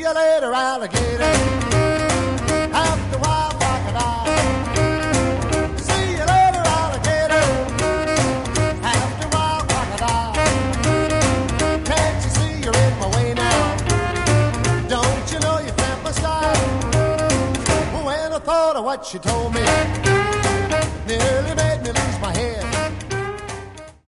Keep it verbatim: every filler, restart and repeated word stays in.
you later, alligator. After a while, crocodile. See you later, alligator. After a while, crocodile. Can't you see you're in my way now? Don't you know you cramp my style? When I thought of what she told me, nearly made me lose my head.